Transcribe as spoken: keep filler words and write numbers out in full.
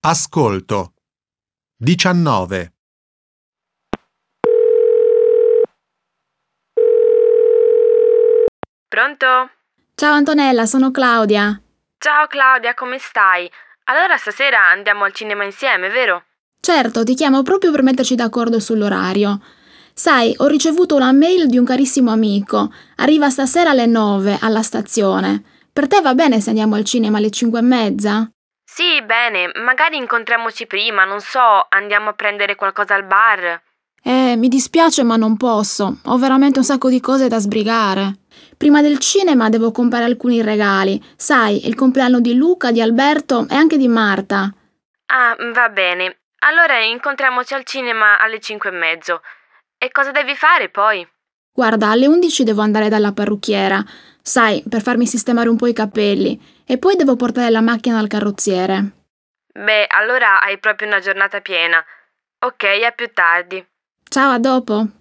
Ascolto. diciannove. Pronto? Ciao Antonella, sono Claudia. Ciao Claudia, come stai? Allora stasera andiamo al cinema insieme, vero? Certo, ti chiamo proprio per metterci d'accordo sull'orario. Sai, ho ricevuto una mail di un carissimo amico. Arriva stasera alle nove alla stazione. Per te va bene se andiamo al cinema alle cinque e mezza? Sì, bene, magari incontriamoci prima, non so, andiamo a prendere qualcosa al bar. Eh, mi dispiace ma non posso. Ho veramente un sacco di cose da sbrigare. Prima del cinema devo comprare alcuni regali. Sai, è il compleanno di Luca, di Alberto e anche di Marta. Ah, va bene. Allora incontriamoci al cinema alle cinque e mezzo. E cosa devi fare poi? Guarda, alle undici devo andare dalla parrucchiera. Sai, per farmi sistemare un po' i capelli. E poi devo portare la macchina al carrozziere. Beh, allora hai proprio una giornata piena. Ok, a più tardi. Ciao, a dopo.